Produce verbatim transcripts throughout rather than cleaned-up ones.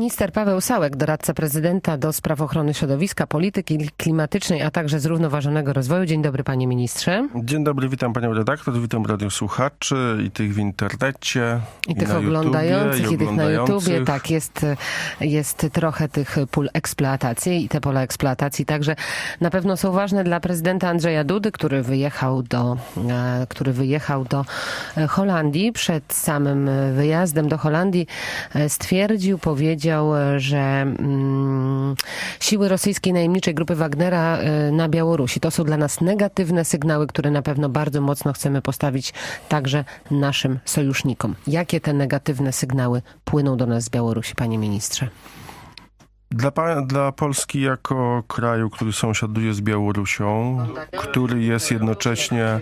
Minister Paweł Sałek, doradca prezydenta do spraw ochrony środowiska, polityki klimatycznej, a także zrównoważonego rozwoju. Dzień dobry, panie ministrze. Dzień dobry, witam panią redaktor, witam radiosłuchaczy i tych w internecie, i, i tych na oglądających, YouTubie, i, i tych na YouTubie. Tak, jest, jest trochę tych pól eksploatacji i te pola eksploatacji także na pewno są ważne dla prezydenta Andrzeja Dudy, który wyjechał do, który wyjechał do Holandii. Przed samym wyjazdem do Holandii stwierdził, powiedział, że mm, siły rosyjskiej najemniczej grupy Wagnera y, na Białorusi to są dla nas negatywne sygnały, które na pewno bardzo mocno chcemy postawić także naszym sojusznikom. Jakie te negatywne sygnały płyną do nas z Białorusi, panie ministrze? Dla, dla Polski jako kraju, który sąsiaduje z Białorusią, który jest jednocześnie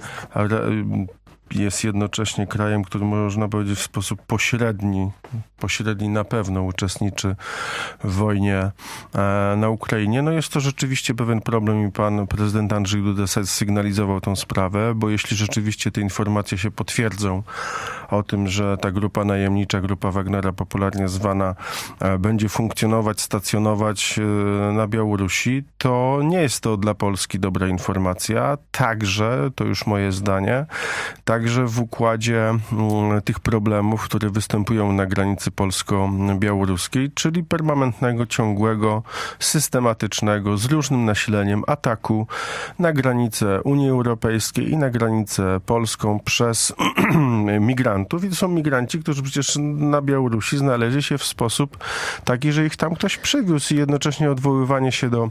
jest jednocześnie krajem, który można powiedzieć w sposób pośredni, pośredni na pewno uczestniczy w wojnie e, na Ukrainie. No jest to rzeczywiście pewien problem i pan prezydent Andrzej Duda sygnalizował tę sprawę, bo jeśli rzeczywiście te informacje się potwierdzą o tym, że ta grupa najemnicza, grupa Wagnera popularnie zwana, e, będzie funkcjonować, stacjonować e, na Białorusi, to nie jest to dla Polski dobra informacja. Także, to już moje zdanie, także w układzie m, tych problemów, które występują na granicy polsko-białoruskiej, czyli permanentnego, ciągłego, systematycznego, z różnym nasileniem ataku na granicę Unii Europejskiej i na granicę polską przez migrantów. I to są migranci, którzy przecież na Białorusi znaleźli się w sposób taki, że ich tam ktoś przywiózł i jednocześnie odwoływanie się do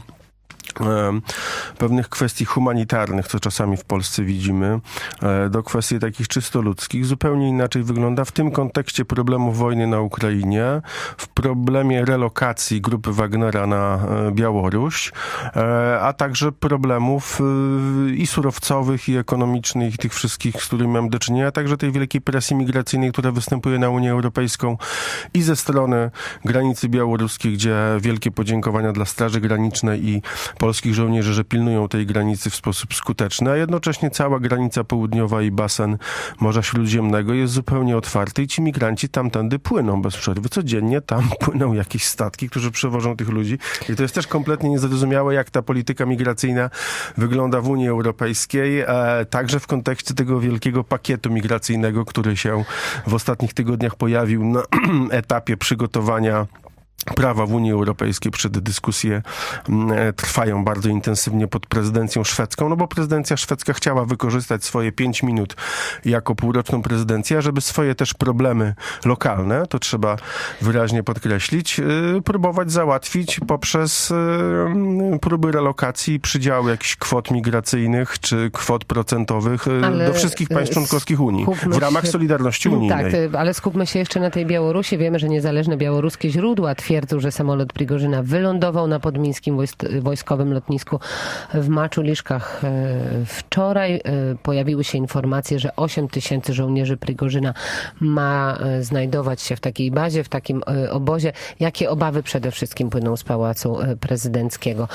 pewnych kwestii humanitarnych, co czasami w Polsce widzimy, do kwestii takich czysto ludzkich, zupełnie inaczej wygląda w tym kontekście problemu wojny na Ukrainie, w problemie relokacji grupy Wagnera na Białoruś, a także problemów i surowcowych, i ekonomicznych, i tych wszystkich, z którymi mam do czynienia, a także tej wielkiej presji migracyjnej, która występuje na Unię Europejską i ze strony granicy białoruskiej, gdzie wielkie podziękowania dla Straży Granicznej i polskich żołnierzy, że pilnują tej granicy w sposób skuteczny, a jednocześnie cała granica południowa i basen Morza Śródziemnego jest zupełnie otwarty i ci migranci tamtędy płyną bez przerwy. Codziennie tam płyną jakieś statki, którzy przewożą tych ludzi. I to jest też kompletnie niezrozumiałe, jak ta polityka migracyjna wygląda w Unii Europejskiej, e, także w kontekście tego wielkiego pakietu migracyjnego, który się w ostatnich tygodniach pojawił na etapie przygotowania prawa w Unii Europejskiej. Przed dyskusje trwają bardzo intensywnie pod prezydencją szwedzką, no bo prezydencja szwedzka chciała wykorzystać swoje pięć minut jako półroczną prezydencję, żeby swoje też problemy lokalne, to trzeba wyraźnie podkreślić, próbować załatwić poprzez próby relokacji, przydziału jakichś kwot migracyjnych czy kwot procentowych ale do wszystkich państw członkowskich Unii w ramach się... solidarności unijnej. Tak, ale skupmy się jeszcze na tej Białorusi. Wiemy, że niezależne białoruskie źródła twierdzą, że samolot Prigorzyna wylądował na podmińskim wojskowym lotnisku w Maczuliszkach wczoraj. Pojawiły się informacje, że osiem tysięcy żołnierzy Prigorzyna ma znajdować się w takiej bazie, w takim obozie. Jakie obawy przede wszystkim płyną z Pałacu Prezydenckiego?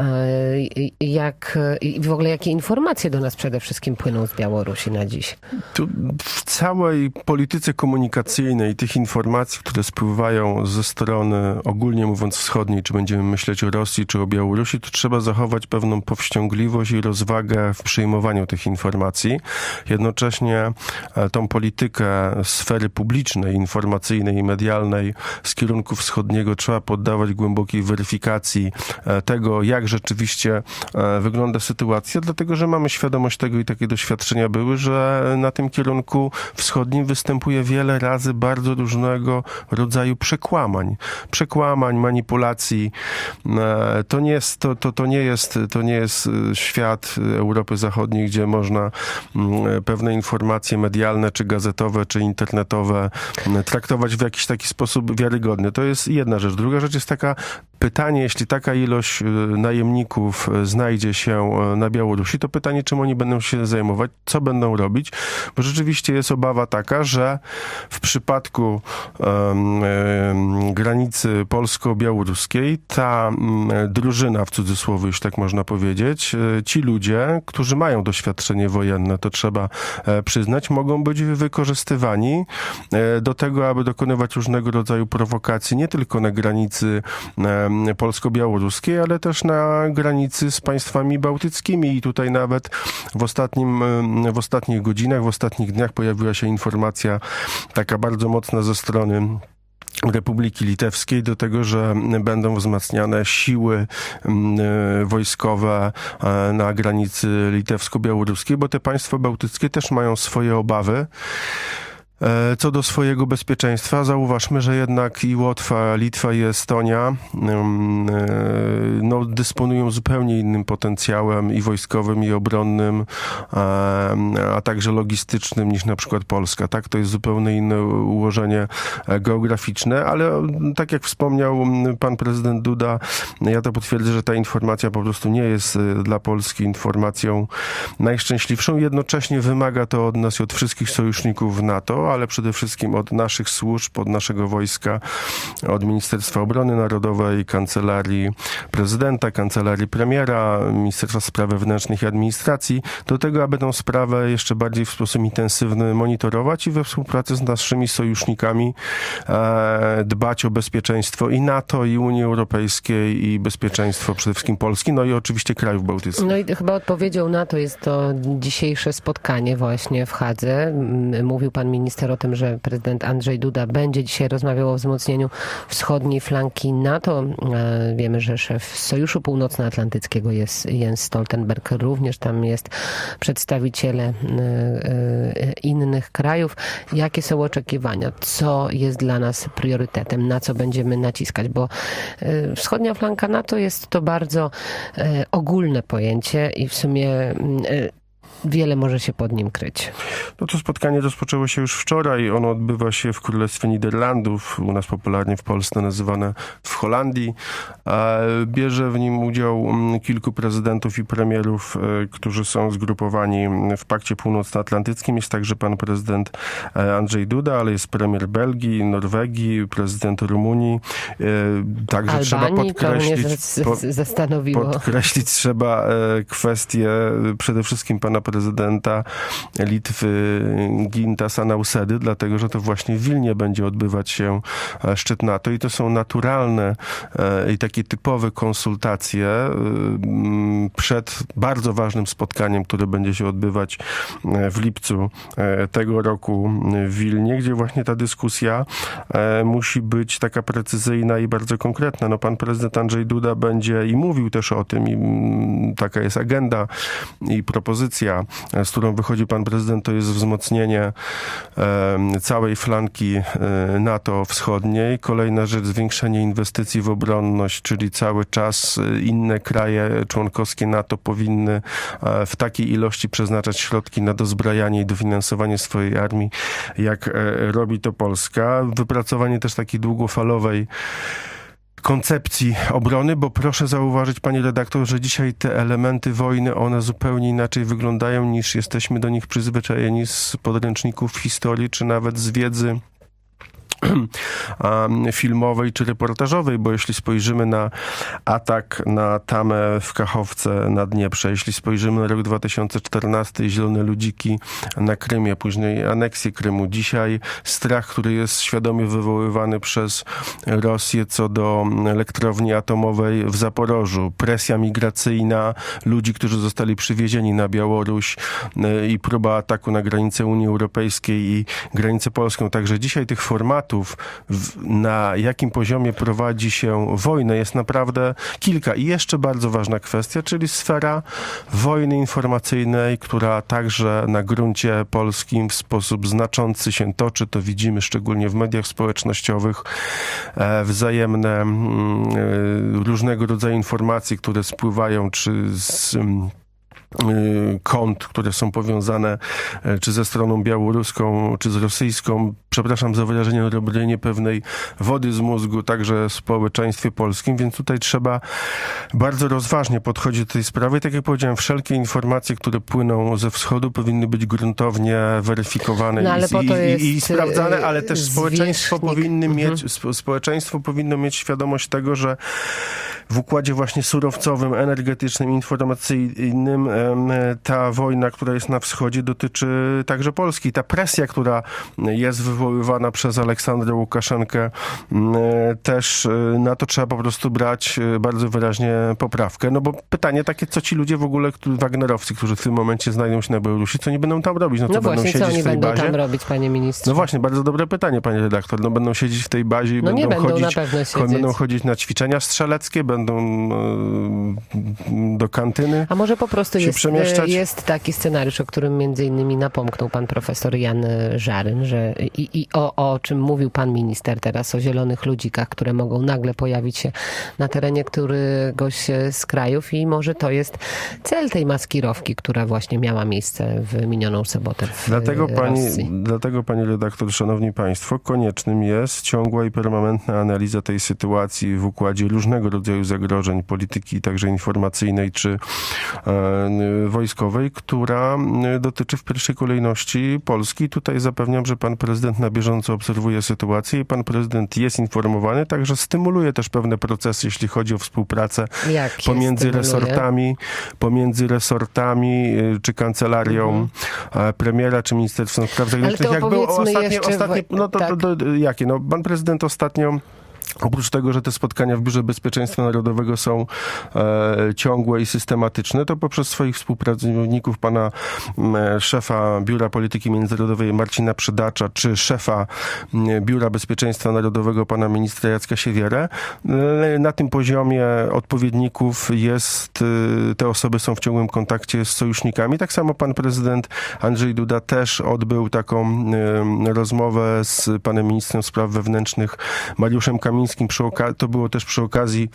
Jak, i w ogóle jakie informacje do nas przede wszystkim płyną z Białorusi na dziś? Tu w całej polityce komunikacyjnej tych informacji, które spływają ze strony ogólnie mówiąc wschodniej, czy będziemy myśleć o Rosji, czy o Białorusi, to trzeba zachować pewną powściągliwość i rozwagę w przyjmowaniu tych informacji. Jednocześnie tą politykę sfery publicznej, informacyjnej i medialnej z kierunku wschodniego trzeba poddawać głębokiej weryfikacji tego, jak rzeczywiście wygląda sytuacja, dlatego, że mamy świadomość tego i takie doświadczenia były, że na tym kierunku wschodnim występuje wiele razy bardzo różnego rodzaju przekłamań. Przekłamań, manipulacji. To nie jest, to, to, to nie jest, to nie jest świat Europy Zachodniej, gdzie można pewne informacje medialne, czy gazetowe, czy internetowe traktować w jakiś taki sposób wiarygodny. To jest jedna rzecz. Druga rzecz jest taka, pytanie, jeśli taka ilość najemników znajdzie się na Białorusi, to pytanie, czym oni będą się zajmować, co będą robić, bo rzeczywiście jest obawa taka, że w przypadku um, um, granicy granicy polsko-białoruskiej ta drużyna, w cudzysłowie już tak można powiedzieć, ci ludzie, którzy mają doświadczenie wojenne, to trzeba przyznać, mogą być wykorzystywani do tego, aby dokonywać różnego rodzaju prowokacji, nie tylko na granicy polsko-białoruskiej, ale też na granicy z państwami bałtyckimi. I tutaj nawet w ostatnim, w ostatnich godzinach, w ostatnich dniach pojawiła się informacja taka bardzo mocna ze strony Republiki Litewskiej do tego, że będą wzmacniane siły wojskowe na granicy litewsko-białoruskiej, bo te państwa bałtyckie też mają swoje obawy co do swojego bezpieczeństwa. Zauważmy, że jednak i Łotwa, Litwa i Estonia no, dysponują zupełnie innym potencjałem i wojskowym, i obronnym, a także logistycznym niż na przykład Polska. Tak, to jest zupełnie inne ułożenie geograficzne, ale tak jak wspomniał pan prezydent Duda, ja to potwierdzę, że ta informacja po prostu nie jest dla Polski informacją najszczęśliwszą. Jednocześnie wymaga to od nas i od wszystkich sojuszników NATO, ale przede wszystkim od naszych służb, od naszego wojska, od Ministerstwa Obrony Narodowej, Kancelarii Prezydenta, Kancelarii Premiera, Ministerstwa Spraw Wewnętrznych i Administracji, do tego, aby tę sprawę jeszcze bardziej w sposób intensywny monitorować i we współpracy z naszymi sojusznikami e, dbać o bezpieczeństwo i NATO, i Unii Europejskiej, i bezpieczeństwo przede wszystkim Polski, no i oczywiście krajów bałtyckich. No i chyba odpowiedzią na to jest to dzisiejsze spotkanie właśnie w Hadze. Mówił pan minister o tym, że prezydent Andrzej Duda będzie dzisiaj rozmawiał o wzmocnieniu wschodniej flanki NATO. Wiemy, że szef Sojuszu Północnoatlantyckiego jest Jens Stoltenberg, również tam jest przedstawiciele innych krajów. Jakie są oczekiwania? Co jest dla nas priorytetem? Na co będziemy naciskać? Bo wschodnia flanka NATO jest to bardzo ogólne pojęcie i w sumie wiele może się pod nim kryć. No to spotkanie rozpoczęło się już wczoraj. Ono odbywa się w Królestwie Niderlandów, u nas popularnie w Polsce nazywane w Holandii. Bierze w nim udział kilku prezydentów i premierów, którzy są zgrupowani w Pakcie Północnoatlantyckim. Jest także pan prezydent Andrzej Duda, ale jest premier Belgii, Norwegii, prezydent Rumunii. Także Albanii, trzeba podkreślić, to mnie zastanowiło. Podkreślić trzeba kwestię przede wszystkim pana prezydenta Litwy Gintasa Nausedy, dlatego, że to właśnie w Wilnie będzie odbywać się szczyt NATO i to są naturalne i takie typowe konsultacje przed bardzo ważnym spotkaniem, które będzie się odbywać w lipcu tego roku w Wilnie, gdzie właśnie ta dyskusja musi być taka precyzyjna i bardzo konkretna. No, pan prezydent Andrzej Duda będzie i mówił też o tym i taka jest agenda i propozycja, z którą wychodzi pan prezydent, to jest wzmocnienie e, całej flanki e, NATO wschodniej. Kolejna rzecz, zwiększenie inwestycji w obronność, czyli cały czas inne kraje członkowskie NATO powinny e, w takiej ilości przeznaczać środki na dozbrajanie i dofinansowanie swojej armii, jak e, robi to Polska. Wypracowanie też takiej długofalowej koncepcji obrony, bo proszę zauważyć, panie redaktor, że dzisiaj te elementy wojny, one zupełnie inaczej wyglądają niż jesteśmy do nich przyzwyczajeni z podręczników historii, czy nawet z wiedzy filmowej czy reportażowej, bo jeśli spojrzymy na atak na Tamę w Kachowce na Dnieprze, jeśli spojrzymy na rok dwa tysiące czternasty i zielone ludziki na Krymie, później aneksję Krymu, dzisiaj strach, który jest świadomie wywoływany przez Rosję co do elektrowni atomowej w Zaporożu, presja migracyjna ludzi, którzy zostali przywiezieni na Białoruś i próba ataku na granicę Unii Europejskiej i granicę polską. Także dzisiaj tych formatów, na jakim poziomie prowadzi się wojnę, jest naprawdę kilka. I jeszcze bardzo ważna kwestia, czyli sfera wojny informacyjnej, która także na gruncie polskim w sposób znaczący się toczy. To widzimy szczególnie w mediach społecznościowych. Wzajemne różnego rodzaju informacje, które spływają, czy z kont, które są powiązane czy ze stroną białoruską, czy z rosyjską, przepraszam za wyrażenie, robienie pewnej wody z mózgu także w społeczeństwie polskim, więc tutaj trzeba bardzo rozważnie podchodzić do tej sprawy. Tak jak powiedziałem, wszelkie informacje, które płyną ze wschodu, powinny być gruntownie weryfikowane no, ale i, po to i, jest i, i sprawdzane, ale też społeczeństwo powinny mhm. mieć, społeczeństwo powinno mieć świadomość tego, że w układzie właśnie surowcowym, energetycznym, informacyjnym ta wojna, która jest na wschodzie, dotyczy także Polski. Ta presja, która jest wywoływana przez Aleksandra Łukaszenkę, też na to trzeba po prostu brać bardzo wyraźnie poprawkę. No bo pytanie takie, co ci ludzie w ogóle, wagnerowcy, którzy w tym momencie znajdą się na Białorusi, co oni będą tam robić? No, co no będą właśnie, siedzieć co oni w tej będą bazie? tam robić, panie ministrze? No właśnie, bardzo dobre pytanie, panie redaktor. No będą siedzieć w tej bazie i no będą, nie będą chodzić, na pewno siedzieć. będą chodzić na ćwiczenia strzeleckie, będą do kantyny. A może po prostu jest, przemieszczać? jest taki scenariusz, o którym między innymi napomknął pan profesor Jan Żaryn, że i, i o, o czym mówił pan minister teraz, o zielonych ludzikach, które mogą nagle pojawić się na terenie któregoś z krajów i może to jest cel tej maskirowki, która właśnie miała miejsce w minioną sobotę w dlatego pani, Rosji. Dlatego, pani redaktor, szanowni państwo, koniecznym jest ciągła i permanentna analiza tej sytuacji w układzie różnego rodzaju zagrożeń polityki, także informacyjnej czy e, wojskowej, która dotyczy w pierwszej kolejności Polski. Tutaj zapewniam, że pan prezydent na bieżąco obserwuje sytuację i pan prezydent jest informowany, także stymuluje też pewne procesy, jeśli chodzi o współpracę Jak pomiędzy stymuluje? resortami, pomiędzy resortami, czy kancelarią mhm. premiera, czy Ministerstwem Spraw Zagranicznych. Jak było ostatnie, ostatnie no to, tak. to, to jakie? No, pan prezydent ostatnio oprócz tego, że te spotkania w Biurze Bezpieczeństwa Narodowego są e, ciągłe i systematyczne, to poprzez swoich współpracowników, pana e, szefa Biura Polityki Międzynarodowej Marcina Przydacza, czy szefa e, Biura Bezpieczeństwa Narodowego, pana ministra Jacka Siewierę, e, na tym poziomie odpowiedników jest, e, te osoby są w ciągłym kontakcie z sojusznikami. Tak samo pan prezydent Andrzej Duda też odbył taką e, rozmowę z panem ministrem spraw wewnętrznych Mariuszem Kamińskim. Przy oka- to było też przy okazji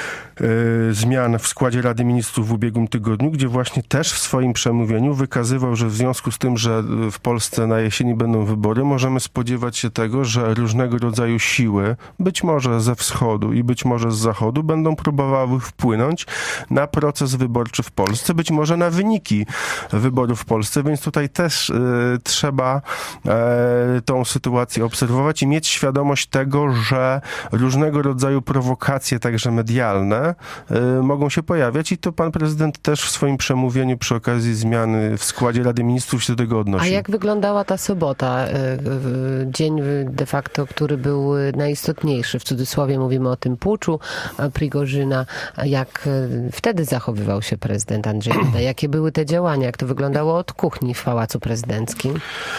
y, zmian w składzie Rady Ministrów w ubiegłym tygodniu, gdzie właśnie też w swoim przemówieniu wykazywał, że w związku z tym, że w Polsce na jesieni będą wybory, możemy spodziewać się tego, że różnego rodzaju siły, być może ze wschodu i być może z zachodu, będą próbowały wpłynąć na proces wyborczy w Polsce, być może na wyniki wyborów w Polsce, więc tutaj też y, trzeba y, tą sytuację obserwować i mieć świadomość tego, że różnego rodzaju prowokacje, także medialne, y, mogą się pojawiać i to pan prezydent też w swoim przemówieniu przy okazji zmiany w składzie Rady Ministrów się do tego odnosił. A jak wyglądała ta sobota? Y, y, dzień de facto, który był najistotniejszy. W cudzysłowie mówimy o tym puczu Prigorzyna. Jak y, wtedy zachowywał się prezydent Andrzej Duda? Jakie były te działania? Jak to wyglądało od kuchni w Pałacu Prezydenckim?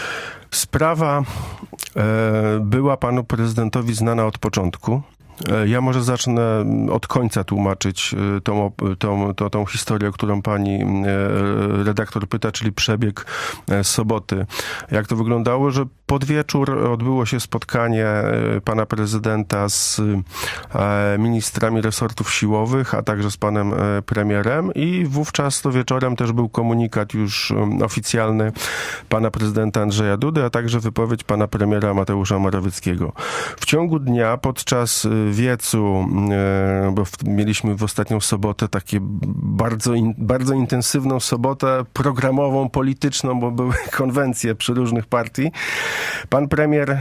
Sprawa e, była panu prezydentowi znana od początku. Ja może zacznę od końca tłumaczyć tą, tą, tą, tą historię, którą pani redaktor pyta, czyli przebieg soboty. Jak to wyglądało, że pod wieczór odbyło się spotkanie pana prezydenta z ministrami resortów siłowych, a także z panem premierem i wówczas to wieczorem też był komunikat już oficjalny pana prezydenta Andrzeja Dudy, a także wypowiedź pana premiera Mateusza Morawieckiego. W ciągu dnia podczas wiecu, bo mieliśmy w ostatnią sobotę takie bardzo, in, bardzo intensywną sobotę programową, polityczną, bo były konwencje przy różnych partii. Pan premier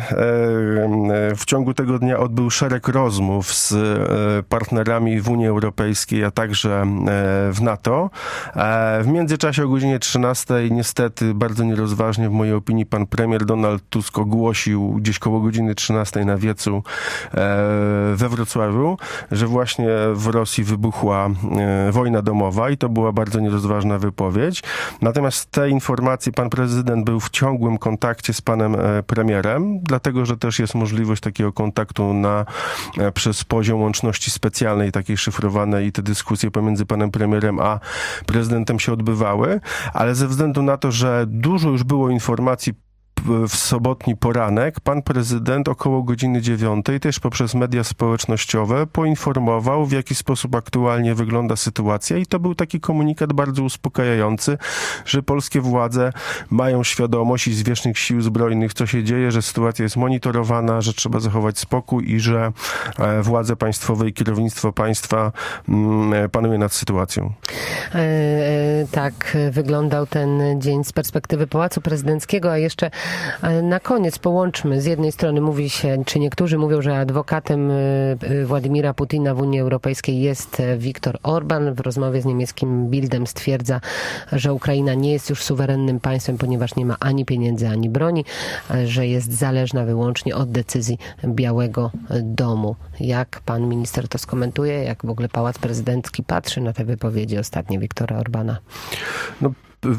w ciągu tego dnia odbył szereg rozmów z partnerami w Unii Europejskiej, a także w NATO. W międzyczasie o godzinie trzynastej niestety bardzo nierozważnie w mojej opinii pan premier Donald Tusk ogłosił gdzieś koło godziny trzynastej na wiecu we Wrocławiu, że właśnie w Rosji wybuchła wojna domowa i to była bardzo nierozważna wypowiedź. Natomiast te informacje pan prezydent był w ciągłym kontakcie z panem premierem, dlatego, że też jest możliwość takiego kontaktu na, przez poziom łączności specjalnej, takiej szyfrowanej i te dyskusje pomiędzy panem premierem a prezydentem się odbywały, ale ze względu na to, że dużo już było informacji w sobotni poranek pan prezydent około godziny dziewiątej też poprzez media społecznościowe poinformował, w jaki sposób aktualnie wygląda sytuacja i to był taki komunikat bardzo uspokajający, że polskie władze mają świadomość i zwierzchnik sił zbrojnych, co się dzieje, że sytuacja jest monitorowana, że trzeba zachować spokój i że władze państwowe i kierownictwo państwa panuje nad sytuacją. E, e, tak wyglądał ten dzień z perspektywy Pałacu Prezydenckiego, a jeszcze na koniec połączmy. Z jednej strony mówi się, czy niektórzy mówią, że adwokatem Władimira Putina w Unii Europejskiej jest Viktor Orban. W rozmowie z niemieckim Bildem stwierdza, że Ukraina nie jest już suwerennym państwem, ponieważ nie ma ani pieniędzy, ani broni, że jest zależna wyłącznie od decyzji Białego Domu. Jak pan minister to skomentuje? Jak w ogóle Pałac Prezydencki patrzy na te wypowiedzi ostatnie Viktora Orbana? No.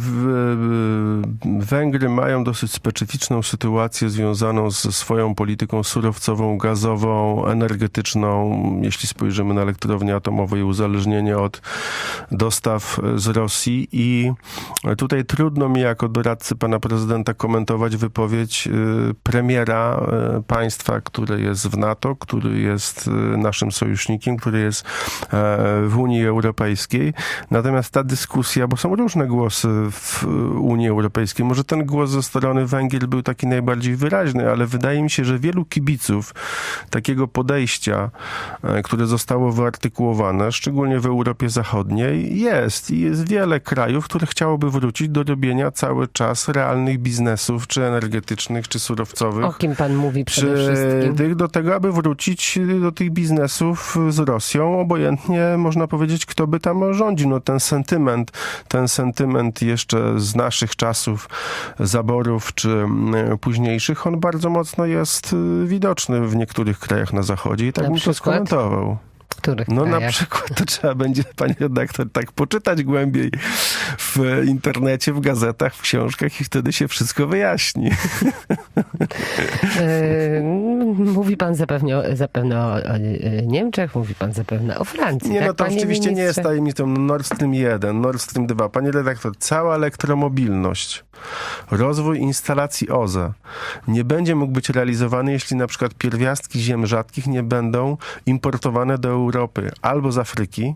Węgry mają dosyć specyficzną sytuację związaną ze swoją polityką surowcową, gazową, energetyczną. Jeśli spojrzymy na elektrownię atomową i uzależnienie od dostaw z Rosji i tutaj trudno mi jako doradcy pana prezydenta komentować wypowiedź premiera państwa, które jest w NATO, który jest naszym sojusznikiem, który jest w Unii Europejskiej. Natomiast ta dyskusja, bo są różne głosy w Unii Europejskiej. Może ten głos ze strony Węgier był taki najbardziej wyraźny, ale wydaje mi się, że wielu kibiców takiego podejścia, które zostało wyartykułowane, szczególnie w Europie Zachodniej, jest. I jest wiele krajów, które chciałoby wrócić do robienia cały czas realnych biznesów, czy energetycznych, czy surowcowych. O kim pan mówi przede czy wszystkim? Tych, do tego, aby wrócić do tych biznesów z Rosją, obojętnie można powiedzieć, kto by tam rządził. No ten sentyment, ten sentyment jeszcze z naszych czasów zaborów czy późniejszych, on bardzo mocno jest widoczny w niektórych krajach na Zachodzie i tak bym to skomentował. Których no krajach? Na przykład to trzeba będzie, pani redaktor, tak poczytać głębiej w internecie, w gazetach, w książkach i wtedy się wszystko wyjaśni. Mówi pan zapewne, zapewne o Niemczech, mówi pan zapewne o Francji. Nie, tak, no to oczywiście ministrze? Nie jest tajemnicą. Nord Stream jeden, Nord Stream dwa. Panie redaktor, cała elektromobilność, rozwój instalacji O Z E nie będzie mógł być realizowany, jeśli na przykład pierwiastki ziem rzadkich nie będą importowane do Europy albo z Afryki,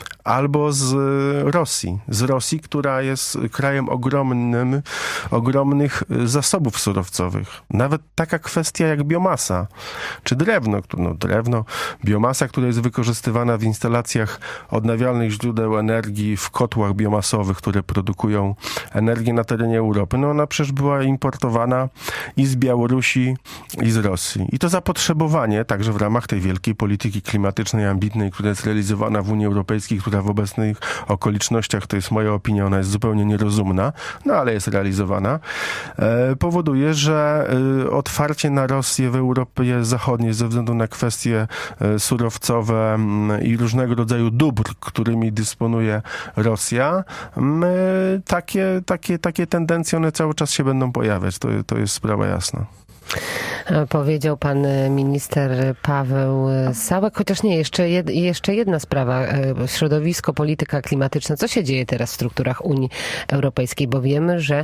albo z Rosji. Z Rosji, która jest krajem ogromnym, ogromnych zasobów surowcowych. Nawet taka kwestia jak biomasa, czy drewno. No, drewno, biomasa, która jest wykorzystywana w instalacjach odnawialnych źródeł energii, w kotłach biomasowych, które produkują energię na terenie Europy. No ona przecież była importowana i z Białorusi, i z Rosji. I to zapotrzebowanie, także w ramach tej wielkiej polityki klimatycznej, ambitnej, która jest realizowana w Unii Europejskiej, która w obecnych okolicznościach, to jest moja opinia, ona jest zupełnie nierozumna, no ale jest realizowana, e, powoduje, że e, otwarcie na Rosję w Europie Zachodniej ze względu na kwestie e, surowcowe m, i różnego rodzaju dóbr, którymi dysponuje Rosja, m, e, takie, takie, takie tendencje, one cały czas się będą pojawiać. To, to jest sprawa jasna. Powiedział pan minister Paweł Sałek, chociaż nie, jeszcze, jed, jeszcze jedna sprawa, środowisko, polityka klimatyczna. Co się dzieje teraz w strukturach Unii Europejskiej? Bo wiemy, że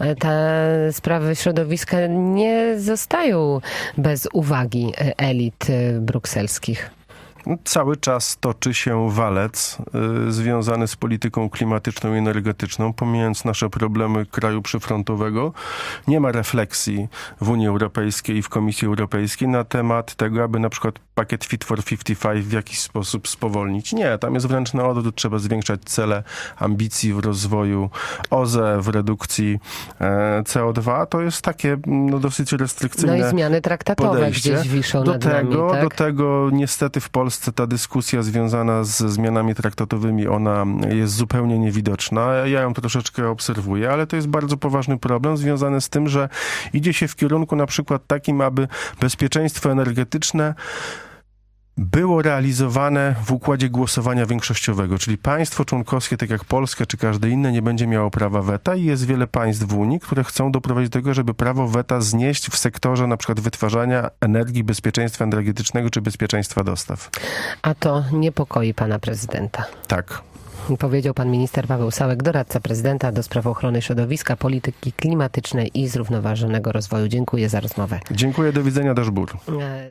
te sprawy środowiska nie zostają bez uwagi elit brukselskich. Cały czas toczy się walec y, związany z polityką klimatyczną i energetyczną, pomijając nasze problemy kraju przyfrontowego. Nie ma refleksji w Unii Europejskiej i w Komisji Europejskiej na temat tego, aby na przykład pakiet Fit for pięćdziesiąt pięć w jakiś sposób spowolnić. Nie, tam jest wręcz na odwrót. Trzeba zwiększać cele ambicji w rozwoju O Z E, w redukcji e, C O dwa. To jest takie no, dosyć restrykcyjne No i zmiany traktatowe podejście. gdzieś wiszą do nad tego, nami, tak? Do tego niestety w Polsce ta dyskusja związana z zmianami traktatowymi, ona jest zupełnie niewidoczna. Ja ją troszeczkę obserwuję, ale to jest bardzo poważny problem związany z tym, że idzie się w kierunku na przykład takim, aby bezpieczeństwo energetyczne było realizowane w układzie głosowania większościowego, czyli państwo członkowskie, tak jak Polska czy każde inne, nie będzie miało prawa weta i jest wiele państw w Unii, które chcą doprowadzić do tego, żeby prawo weta znieść w sektorze na przykład wytwarzania energii, bezpieczeństwa energetycznego czy bezpieczeństwa dostaw. A to niepokoi pana prezydenta? Tak. Powiedział pan minister Paweł Sałek, doradca prezydenta do spraw ochrony środowiska, polityki klimatycznej i zrównoważonego rozwoju. Dziękuję za rozmowę. Dziękuję, do widzenia, do żbur.